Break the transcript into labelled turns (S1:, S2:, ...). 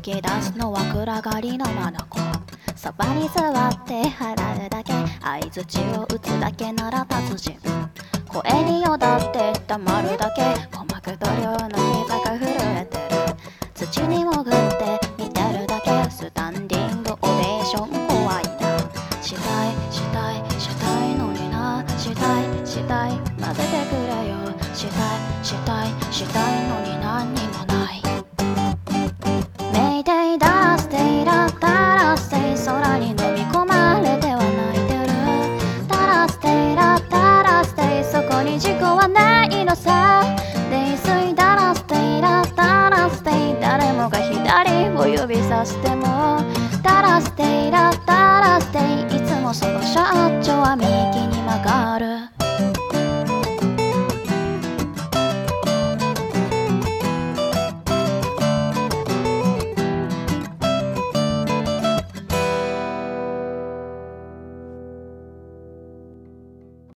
S1: き出すのは暗がりの眼そばに座って払うだけ相槌を打つだけなら達人声によだって黙るだけ鼓膜と両の膝が震えてる土に潜って見てるだけスタンディングオベーション怖いなしたいのになしたい混ぜてくれよしたいのに何にもないメイデイダーステイラッタラステイ空に飲み込まれては泣いてるタラステイラッタラステイそこに事故はないのさ泥酔ダラステイラッタラステイ誰もが左を指さしてもタラステイラッタラステイいつもその社長は右に曲がる